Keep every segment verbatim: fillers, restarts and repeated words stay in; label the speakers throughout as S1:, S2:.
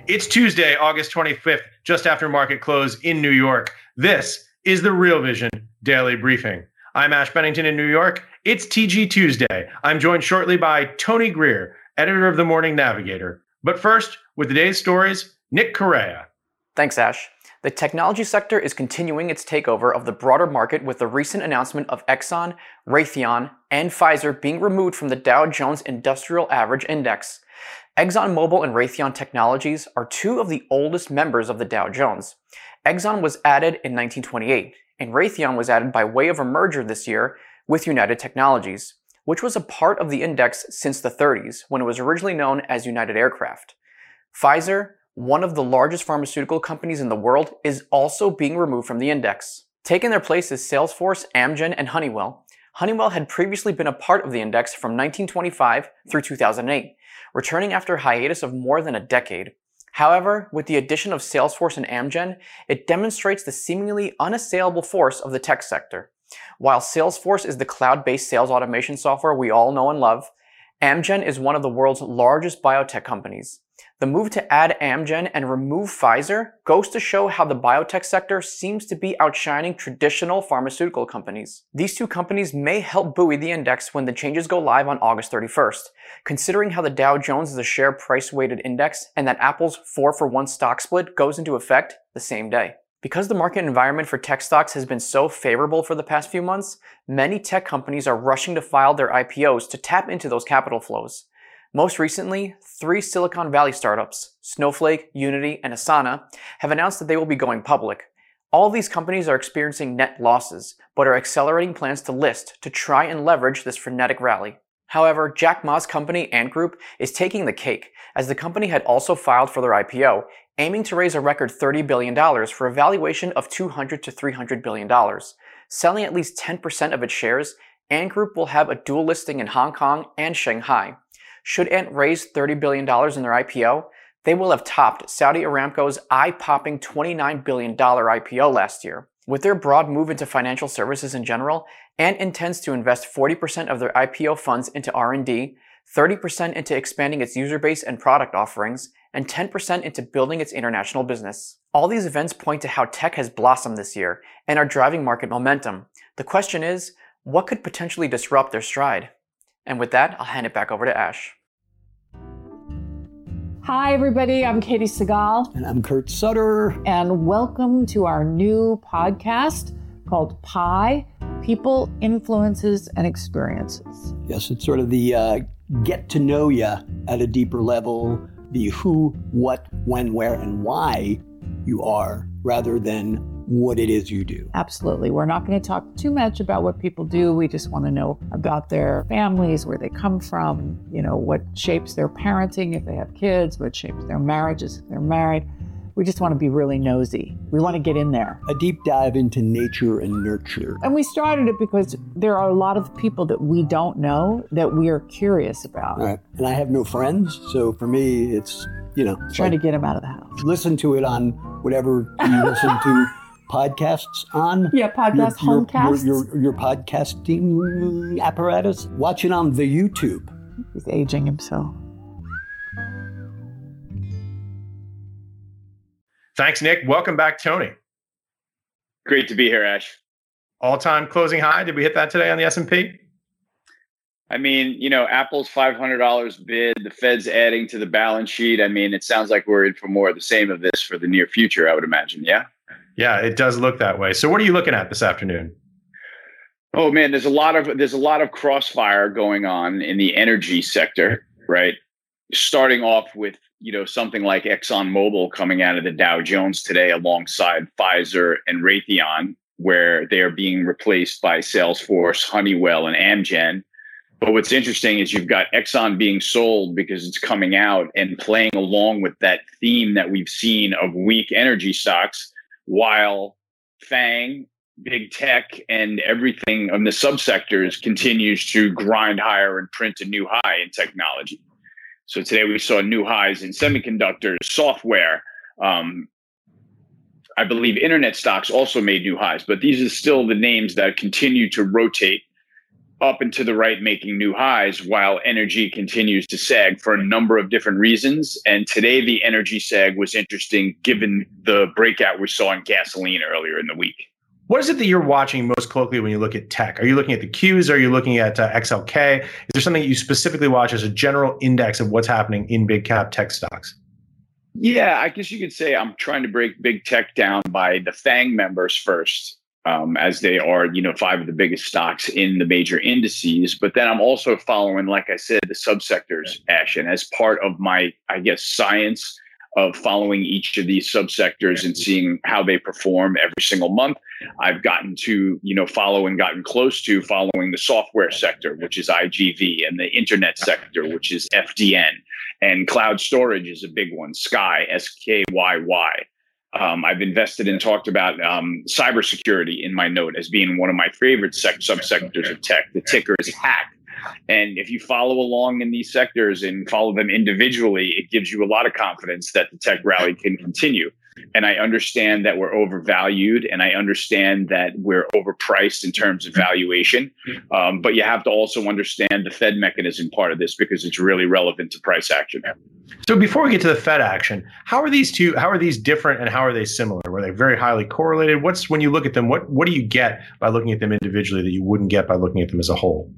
S1: It's Tuesday, August twenty-fifth, just after market close in New York. This is the Real Vision Daily Briefing. I'm Ash Bennington in New York. It's T G Tuesday. I'm joined shortly by Tony Greer, editor of The Morning Navigator. But first, with the day's stories, Nick Correa.
S2: Thanks, Ash. The technology sector is continuing its takeover of the broader market with the recent announcement of Exxon, Raytheon, and Pfizer being removed from the Dow Jones Industrial Average Index. ExxonMobil and Raytheon Technologies are two of the oldest members of the Dow Jones. Exxon was added in nineteen twenty-eight, and Raytheon was added by way of a merger this year with United Technologies, which was a part of the index since the thirties, when it was originally known as United Aircraft. Pfizer, one of the largest pharmaceutical companies in the world, is also being removed from the index. Taking their place is Salesforce, Amgen, and Honeywell. Honeywell had previously been a part of the index from nineteen twenty-five through two thousand eight, returning after a hiatus of more than a decade. However, with the addition of Salesforce and Amgen, it demonstrates the seemingly unassailable force of the tech sector. While Salesforce is the cloud-based sales automation software we all know and love, Amgen is one of the world's largest biotech companies. The move to add Amgen and remove Pfizer goes to show how the biotech sector seems to be outshining traditional pharmaceutical companies. These two companies may help buoy the index when the changes go live on August thirty-first, considering how the Dow Jones is a share price-weighted index and that Apple's four for one stock split goes into effect the same day. Because the market environment for tech stocks has been so favorable for the past few months, many tech companies are rushing to file their I P Os to tap into those capital flows. Most recently, three Silicon Valley startups, Snowflake, Unity, and Asana, have announced that they will be going public. All of these companies are experiencing net losses, but are accelerating plans to list to try and leverage this frenetic rally. However, Jack Ma's company, Ant Group, is taking the cake, as the company had also filed for their I P O, aiming to raise a record thirty billion dollars for a valuation of two hundred to three hundred billion dollars. Selling at least ten percent of its shares, Ant Group will have a dual listing in Hong Kong and Shanghai. Should Ant raise thirty billion dollars in their I P O, they will have topped Saudi Aramco's eye-popping twenty-nine billion dollars I P O last year. With their broad move into financial services in general, Ant intends to invest forty percent of their I P O funds into R and D, thirty percent into expanding its user base and product offerings, and ten percent into building its international business. All these events point to how tech has blossomed this year and are driving market momentum. The question is, what could potentially disrupt their stride? And with that, I'll hand it back over to Ash.
S3: Hi, everybody. I'm Katie Segal.
S4: And I'm Kurt Sutter.
S3: And welcome to our new podcast called Pi, People, Influences, and Experiences.
S4: Yes, it's sort of the uh, get to know you at a deeper level, the who, what, when, where, and why you are, rather than what it is you do.
S3: Absolutely. We're not going to talk too much about what people do. We just want to know about their families, where they come from, you know, what shapes their parenting if they have kids, what shapes their marriages if they're married. We just want to be really nosy. We want to get in there.
S4: A deep dive into nature and nurture.
S3: And we started it because there are a lot of people that we don't know that we are curious about.
S4: All right. And I have no friends, so for me, it's, you know.
S3: Trying like, to get them out of the house.
S4: Listen to it on whatever you listen to podcasts on.
S3: Yeah, podcast,
S4: your,
S3: homecasts.
S4: Your, your, your podcasting apparatus. Watch it on the YouTube.
S3: He's aging himself.
S1: Thanks, Nick. Welcome back, Tony.
S5: Great to be here, Ash.
S1: All-time closing high. Did we hit that today on the S and P?
S5: I mean, you know, Apple's five hundred dollars bid, the Fed's adding to the balance sheet. I mean, it sounds like we're in for more of the same of this for the near future, I would imagine. Yeah?
S1: Yeah, it does look that way. So what are you looking at this afternoon?
S5: Oh, man, there's a lot of there's a lot of crossfire going on in the energy sector, right? Starting off with, you know, something like ExxonMobil coming out of the Dow Jones today alongside Pfizer and Raytheon, where they are being replaced by Salesforce, Honeywell, and Amgen. But what's interesting is you've got Exxon being sold because it's coming out and playing along with that theme that we've seen of weak energy stocks, while FANG, big tech, and everything on the subsectors continues to grind higher and print a new high in technology. So today we saw new highs in semiconductors, software. Um, I believe internet stocks also made new highs, but these are still the names that continue to rotate up and to the right, making new highs, while energy continues to sag for a number of different reasons. And today, the energy sag was interesting given the breakout we saw in gasoline earlier in the week.
S1: What is it that you're watching most closely when you look at tech? Are you looking at the Qs? Are you looking at uh, X L K? Is there something that you specifically watch as a general index of what's happening in big cap tech stocks?
S5: Yeah, I guess you could say I'm trying to break big tech down by the FANG members first, um, as they are, you know, five of the biggest stocks in the major indices. But then I'm also following, like I said, the subsectors, Ash, and as part of my, I guess, science of following each of these subsectors and seeing how they perform every single month, I've gotten to, you know, follow and gotten close to following the software sector, which is I G V, and the internet sector, which is F D N, and cloud storage is a big one, Sky, S K Y Y. Um, I've invested and talked about um, cybersecurity in my note as being one of my favorite sec- subsectors of tech. The ticker is HACK. And if you follow along in these sectors and follow them individually, it gives you a lot of confidence that the tech rally can continue. And I understand that we're overvalued, and I understand that we're overpriced in terms of valuation. Um, but you have to also understand the Fed mechanism part of this, because it's really relevant to price action.
S1: So before we get to the Fed action, how are these two, how are these different and how are they similar? Were they very highly correlated? What's, when you look at them, what, what do you get by looking at them individually that you wouldn't get by looking at them as a whole?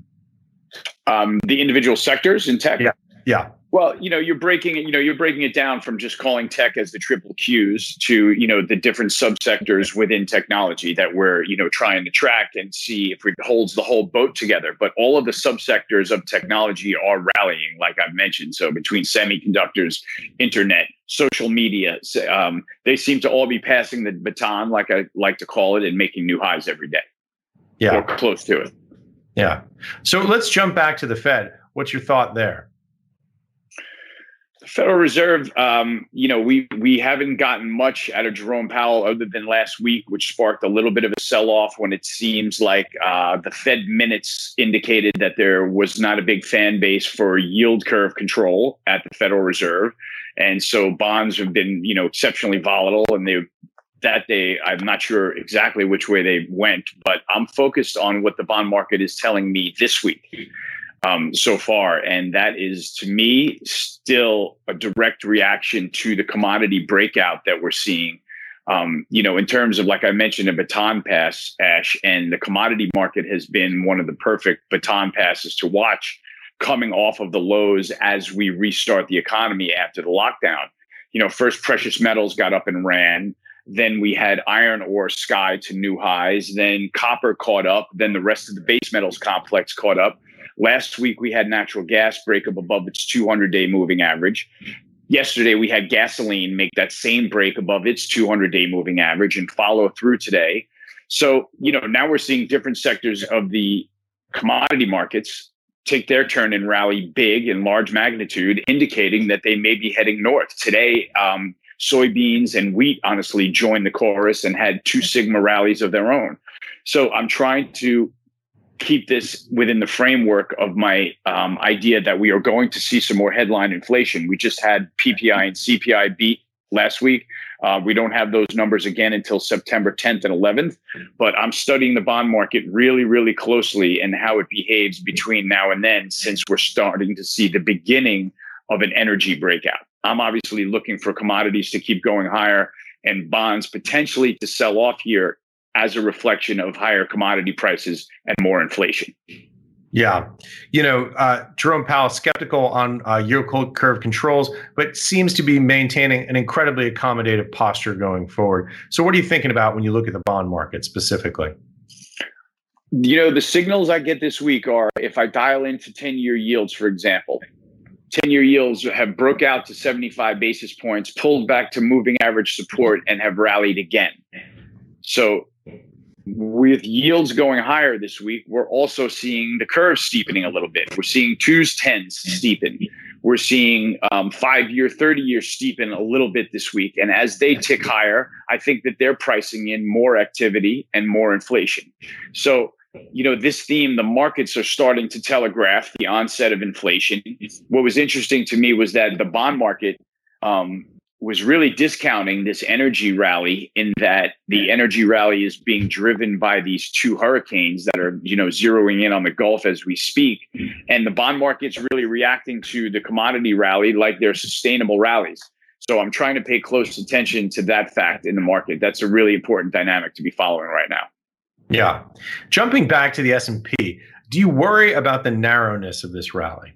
S5: Um, the individual sectors in tech?
S1: Yeah. Yeah.
S5: Well, you know, you're breaking it, you know, you're breaking it down from just calling tech as the triple Qs to, you know, the different subsectors within technology that we're, you know, trying to track and see if it holds the whole boat together. But all of the subsectors of technology are rallying, like I've mentioned. So between semiconductors, internet, social media, um, they seem to all be passing the baton, like I like to call it, and making new highs every day.
S1: Yeah.
S5: Or close to it.
S1: Yeah. So let's jump back to the Fed. What's your thought there?
S5: Federal Reserve, um, you know, we we haven't gotten much out of Jerome Powell other than last week, which sparked a little bit of a sell-off when it seems like uh, the Fed minutes indicated that there was not a big fan base for yield curve control at the Federal Reserve. And so bonds have been, you know, exceptionally volatile, and they that day, I'm not sure exactly which way they went, but I'm focused on what the bond market is telling me this week. Um, so far. And that is, to me, still a direct reaction to the commodity breakout that we're seeing. Um, you know, in terms of, like I mentioned, a baton pass, Ash, and the commodity market has been one of the perfect baton passes to watch coming off of the lows as we restart the economy after the lockdown. You know, first precious metals got up and ran. Then we had iron ore sky to new highs. Then copper caught up. Then the rest of the base metals complex caught up. Last week, we had natural gas break up above its two hundred day moving average. Yesterday, we had gasoline make that same break above its two hundred day moving average and follow through today. So, you know, now we're seeing different sectors of the commodity markets take their turn and rally big in large magnitude, indicating that they may be heading north. Today, um, soybeans and wheat, honestly, joined the chorus and had two sigma rallies of their own. So I'm trying to keep this within the framework of my um, idea that we are going to see some more headline inflation. We just had P P I and C P I beat last week. Uh, we don't have those numbers again until September tenth and eleventh, but I'm studying the bond market really, really closely and how it behaves between now and then, since we're starting to see the beginning of an energy breakout. I'm obviously looking for commodities to keep going higher and bonds potentially to sell off here as a reflection of higher commodity prices and more inflation.
S1: Yeah. You know, uh, Jerome Powell, skeptical on uh, yield curve controls, but seems to be maintaining an incredibly accommodative posture going forward. So what are you thinking about when you look at the bond market specifically?
S5: You know, the signals I get this week are, if I dial into ten-year yields, for example, ten-year yields have broke out to seventy-five basis points, pulled back to moving average support, and have rallied again. So with yields going higher this week, we're also seeing the curve steepening a little bit. We're seeing twos, tens steepen. We're seeing um, five-year, thirty-year steepen a little bit this week. And as they tick higher, I think that they're pricing in more activity and more inflation. So, you know, this theme, the markets are starting to telegraph the onset of inflation. What was interesting to me was that the bond market, um, was really discounting this energy rally in that the energy rally is being driven by these two hurricanes that are, you know, zeroing in on the Gulf as we speak. And the bond market's really reacting to the commodity rally like they're sustainable rallies. So I'm trying to pay close attention to that fact in the market. That's a really important dynamic to be following right now.
S1: Yeah. Jumping back to the S and P, do you worry about the narrowness of this rally?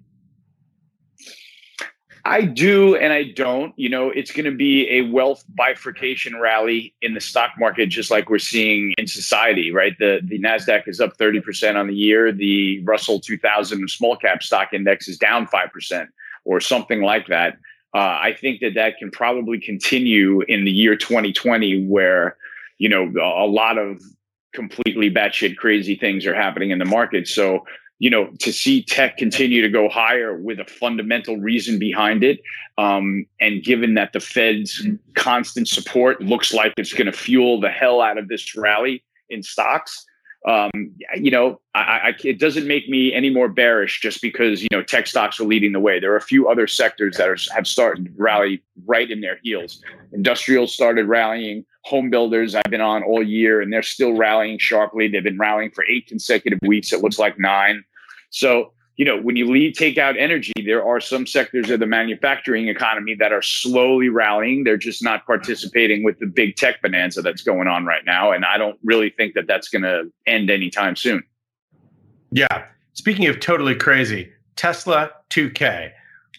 S5: I do and I don't. You know, it's going to be a wealth bifurcation rally in the stock market, just like we're seeing in society, right? The the NASDAQ is up thirty percent on the year. The Russell two thousand small cap stock index is down five percent or something like that. Uh, I think that that can probably continue in the year twenty twenty, where, you know, a lot of completely batshit crazy things are happening in the market. So, you know, to see tech continue to go higher with a fundamental reason behind it, um, and given that the Fed's constant support looks like it's going to fuel the hell out of this rally in stocks, um, you know, I, I, it doesn't make me any more bearish just because, you know, tech stocks are leading the way. There are a few other sectors that are, have started to rally right in their heels. Industrials started rallying. Home builders I've been on all year, and they're still rallying sharply. They've been rallying for eight consecutive weeks. It looks like nine. So, you know, when you lead, take out energy, there are some sectors of the manufacturing economy that are slowly rallying. They're just not participating with the big tech bonanza that's going on right now. And I don't really think that that's going to end anytime soon.
S1: Yeah. Speaking of totally crazy, Tesla two K.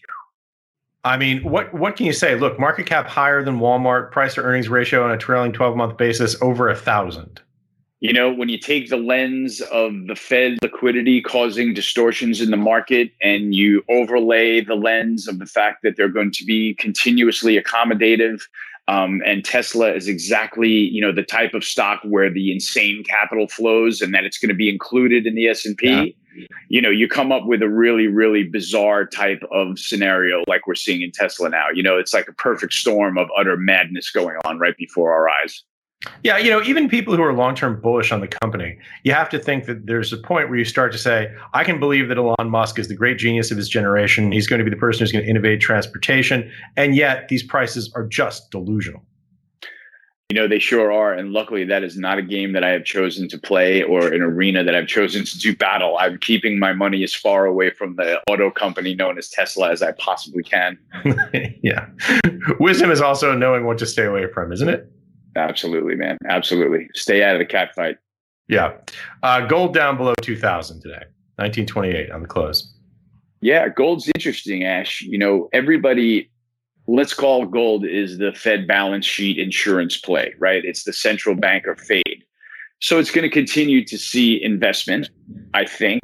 S1: I mean, what what can you say? Look, market cap higher than Walmart, price to earnings ratio on a trailing twelve month basis over a thousand.
S5: You know, when you take the lens of the Fed liquidity causing distortions in the market and you overlay the lens of the fact that they're going to be continuously accommodative, um, and Tesla is exactly, you know, the type of stock where the insane capital flows and that it's going to be included in the S and P, yeah. You know, you come up with a really, really bizarre type of scenario like we're seeing in Tesla now. You know, it's like a perfect storm of utter madness going on right before our eyes.
S1: Yeah, you know, even people who are long-term bullish on the company, you have to think that there's a point where you start to say, I can believe that Elon Musk is the great genius of his generation. He's going to be the person who's going to innovate transportation. And yet these prices are just delusional.
S5: You know, they sure are. And luckily, that is not a game that I have chosen to play or an arena that I've chosen to do battle. I'm keeping my money as far away from the auto company known as Tesla as I possibly can.
S1: Yeah. Wisdom is also knowing what to stay away from, isn't it?
S5: Absolutely, man. Absolutely. Stay out of the cat fight.
S1: Yeah. Uh, gold down below two thousand today, nineteen twenty-eight on the close.
S5: Yeah, gold's interesting, Ash. You know, everybody, let's call gold is the Fed balance sheet insurance play, right? It's the central banker fade. So it's going to continue to see investment, I think.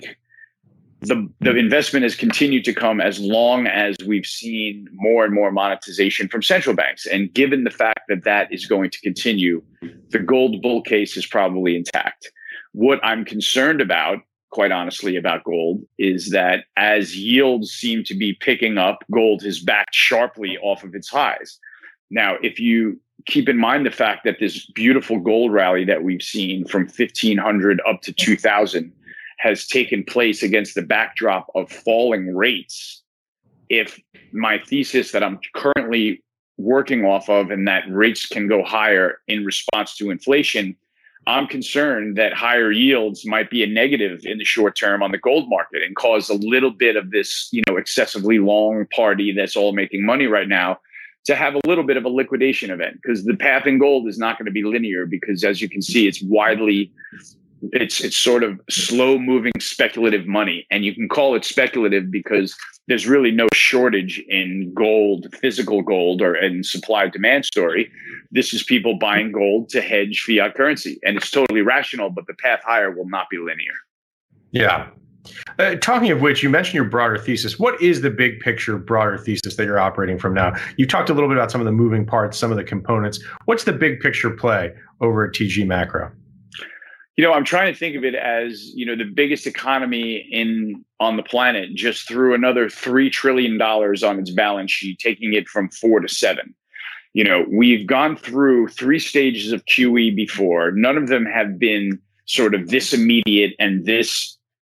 S5: The, the investment has continued to come as long as we've seen more and more monetization from central banks. And given the fact that that is going to continue, the gold bull case is probably intact. What I'm concerned about, quite honestly, about gold is that as yields seem to be picking up, gold has backed sharply off of its highs. Now, if you keep in mind the fact that this beautiful gold rally that we've seen from fifteen hundred up to two thousand has taken place against the backdrop of falling rates. If my thesis that I'm currently working off of and that rates can go higher in response to inflation, I'm concerned that higher yields might be a negative in the short term on the gold market and cause a little bit of this, you know, excessively long party that's all making money right now to have a little bit of a liquidation event, because the path in gold is not going to be linear because, as you can see, it's widely It's it's sort of slow moving speculative money. And you can call it speculative because there's really no shortage in gold, physical gold, or in supply demand story. This is people buying gold to hedge fiat currency. And it's totally rational, but the path higher will not be linear.
S1: Yeah. Uh, talking of which, you mentioned your broader thesis. What is the big picture, broader thesis that you're operating from now? You talked a little bit about some of the moving parts, some of the components. What's the big picture play over at T G Macro?
S5: You know, I'm trying to think of it as, you know, the biggest economy in on the planet just threw another three trillion dollars on its balance sheet, taking it from four to seven. You know, we've gone through three stages of Q E before. None of them have been sort of this immediate and this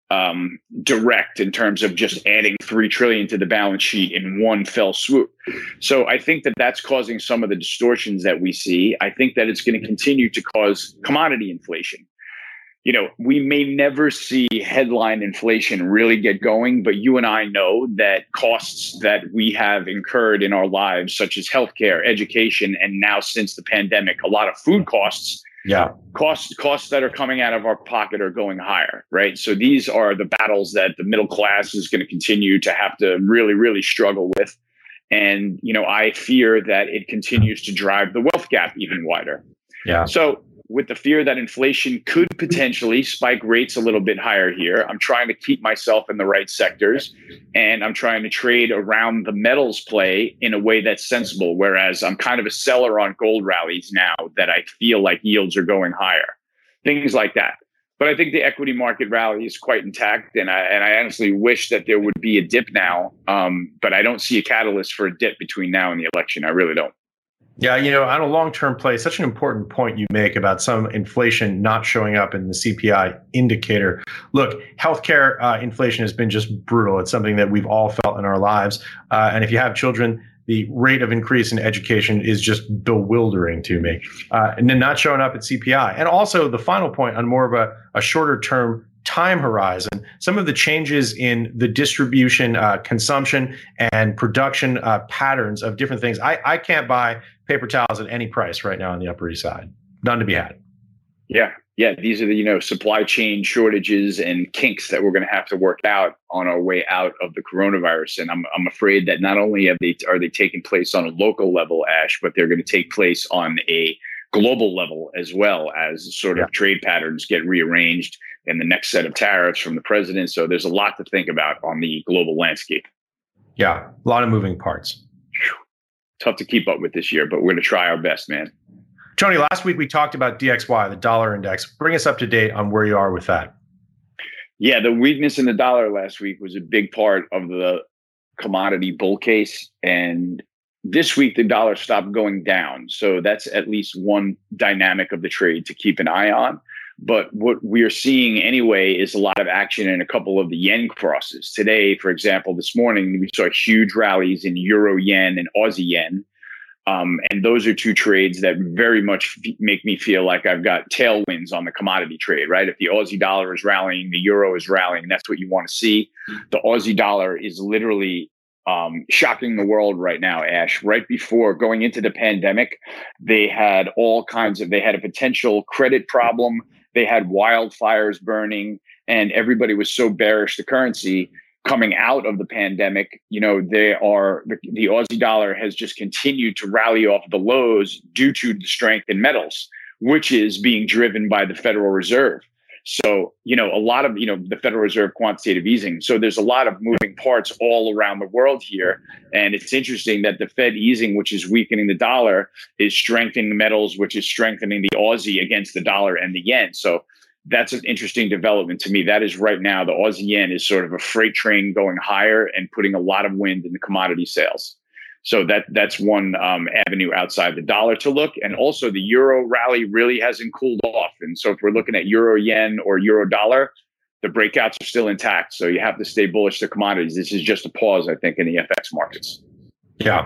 S5: um, direct in terms of just adding three trillion dollars to the balance sheet in one fell swoop. So I think that that's causing some of the distortions that we see. I think that it's going to continue to cause commodity inflation. You know, we may never see headline inflation really get going, but you and I know that costs that we have incurred in our lives, such as healthcare, education, and now since the pandemic, a lot of food costs,
S1: yeah,
S5: costs costs that are coming out of our pocket are going higher, right? So these are the battles that the middle class is going to continue to have to really, really struggle with. And, you know, I fear that it continues to drive the wealth gap even wider.
S1: Yeah.
S5: So with the fear that inflation could potentially spike rates a little bit higher here, I'm trying to keep myself in the right sectors, and I'm trying to trade around the metals play in a way that's sensible. Whereas I'm kind of a seller on gold rallies now that I feel like yields are going higher, things like that. But I think the equity market rally is quite intact, and I and I honestly wish that there would be a dip now. Um, but I don't see a catalyst for a dip between now and the election. I really don't.
S1: Yeah, you know, on a long-term play, such an important point you make about some inflation not showing up in the C P I indicator. Look, healthcare uh, inflation has been just brutal. It's something that we've all felt in our lives. Uh, and if you have children, the rate of increase in education is just bewildering to me. Uh, and then not showing up at C P I. And also the final point on more of a, a shorter-term time horizon, some of the changes in the distribution, uh, consumption, and production uh, patterns of different things. I, I can't buy paper towels at any price right now on the Upper East Side. None to be had.
S5: Yeah. Yeah. These are the, you know, supply chain shortages and kinks that we're going to have to work out on our way out of the coronavirus. And I'm I'm afraid that not only have they are they taking place on a local level, Ash, but they're going to take place on a global level as well, as sort of yeah. trade patterns get rearranged and the next set of tariffs from the president. So there's a lot to think about on the global landscape.
S1: Yeah, a lot of moving parts.
S5: Whew. Tough to keep up with this year, but we're going to try our best, man.
S1: Tony, last week we talked about D X Y, the dollar index. Bring us up to date on where you are with that.
S5: Yeah, the weakness in the dollar last week was a big part of the commodity bull case. And this week, the dollar stopped going down. So that's at least one dynamic of the trade to keep an eye on. But what we're seeing anyway is a lot of action in a couple of the yen crosses. Today, for example, this morning, we saw huge rallies in euro yen and Aussie yen. Um, and those are two trades that very much f- make me feel like I've got tailwinds on the commodity trade, right? If the Aussie dollar is rallying, the euro is rallying, that's what you want to see. The Aussie dollar is literally um, shocking the world right now, Ash. Right before going into the pandemic, they had all kinds of, they had a potential credit problem. They had wildfires burning, and everybody was so bearish the currency. Coming out of the pandemic, you know, they are the, the Aussie dollar has just continued to rally off the lows due to the strength in metals, which is being driven by the Federal Reserve. So, you know, a lot of, you know, the Federal Reserve quantitative easing. So there's a lot of moving parts all around the world here. And it's interesting that the Fed easing, which is weakening the dollar, is strengthening the metals, which is strengthening the Aussie against the dollar and the yen. So that's an interesting development to me. That is right now, the Aussie yen is sort of a freight train going higher and putting a lot of wind in the commodity sales. So that that's one um, avenue outside the dollar to look. And also the euro rally really hasn't cooled off. And so if we're looking at euro yen or euro dollar, the breakouts are still intact. So you have to stay bullish to commodities. This is just a pause, I think, in the F X markets.
S1: Yeah.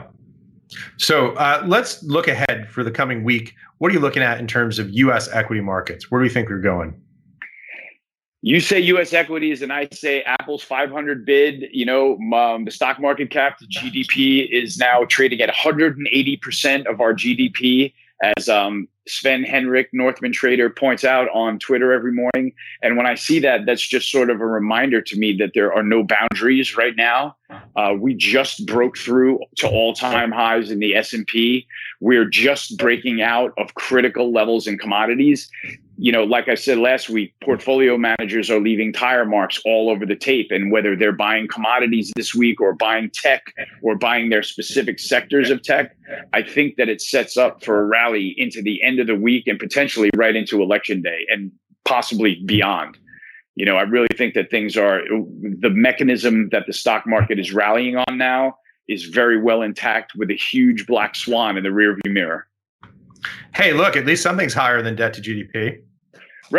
S1: So uh, let's look ahead for the coming week. What are you looking at in terms of U S equity markets? Where do you think we're going?
S5: You say U S equities, and I say Apple's five hundred bid. You know, um, the stock market cap to G D P is now trading at one hundred eighty percent of our G D P, as um, Sven Henrik, Northman Trader, points out on Twitter every morning. And when I see that, that's just sort of a reminder to me that there are no boundaries right now. Uh, we just broke through to all-time highs in the S and P. We're just breaking out of critical levels in commodities. You know, like I said last week, portfolio managers are leaving tire marks all over the tape. And whether they're buying commodities this week or buying tech or buying their specific sectors of tech, I think that it sets up for a rally into the end of the week and potentially right into election day and possibly beyond. You know, I really think that things are, the mechanism that the stock market is rallying on now is very well intact with a huge black swan in the rearview mirror.
S1: Hey, look, at least something's higher than debt to G D P.
S5: Right.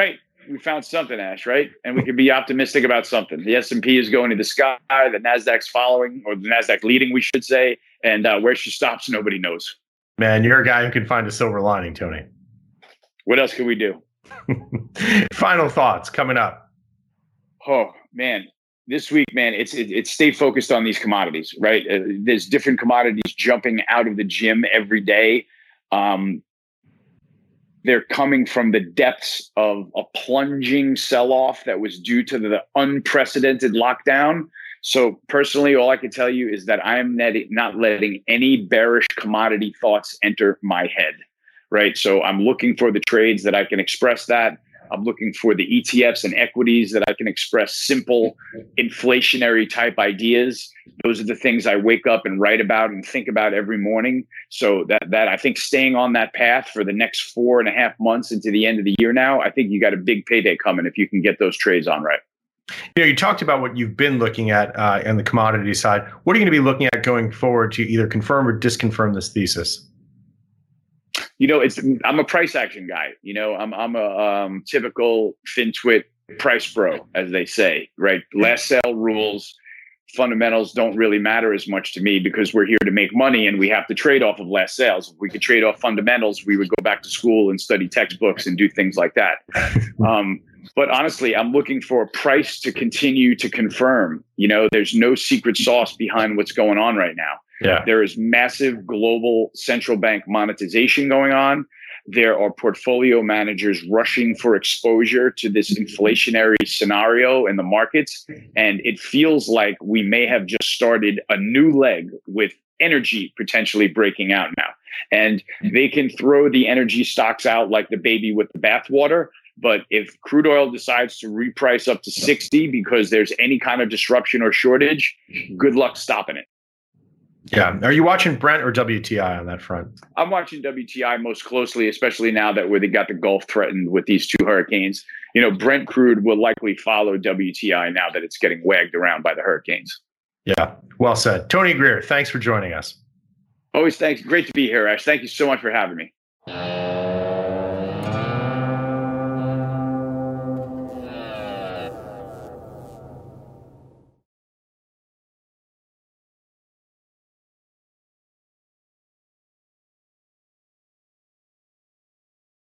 S5: We found something, Ash, right? And we can be optimistic about something. The S and P is going to the sky. The NASDAQ's following, or the NASDAQ leading, we should say. And uh, where she stops, nobody knows.
S1: Man, you're a guy who can find a silver lining, Tony.
S5: What else can we do?
S1: Final thoughts coming up.
S5: Oh, man. This week, man, it's it, it's stay focused on these commodities, right? Uh, there's different commodities jumping out of the gym every day. Um, they're coming from the depths of a plunging sell-off that was due to the unprecedented lockdown. So personally, all I can tell you is that I am not letting any bearish commodity thoughts enter my head, right? So I'm looking for the trades that I can express that. I'm looking for the E T Fs and equities that I can express simple inflationary type ideas. Those are the things I wake up and write about and think about every morning. So that that I think staying on that path for the next four and a half months into the end of the year now, I think you got a big payday coming if you can get those trades on right.
S1: You know, you talked about what you've been looking at uh, on the commodity side. What are you going to be looking at going forward to either confirm or disconfirm this thesis?
S5: You know, it's I'm a price action guy. You know, I'm I'm a um, typical FinTwit price bro, as they say, right? Last sale rules, fundamentals don't really matter as much to me because we're here to make money and we have to trade off of last sales. If we could trade off fundamentals, we would go back to school and study textbooks and do things like that. Um, but honestly, I'm looking for a price to continue to confirm. You know, there's no secret sauce behind what's going on right now.
S1: Yeah.
S5: There is massive global central bank monetization going on. There are portfolio managers rushing for exposure to this inflationary scenario in the markets. And it feels like we may have just started a new leg with energy potentially breaking out now. And they can throw the energy stocks out like the baby with the bathwater. But if crude oil decides to reprice up to sixty because there's any kind of disruption or shortage, good luck stopping it.
S1: Yeah. Are you watching Brent or W T I on that front?
S5: I'm watching W T I most closely, especially now that where they got the Gulf threatened with these two hurricanes. You know, Brent crude will likely follow W T I now that it's getting wagged around by the hurricanes.
S1: Yeah. Well said. Tony Greer, thanks for joining us.
S5: Always thanks. Great to be here, Ash. Thank you so much for having me.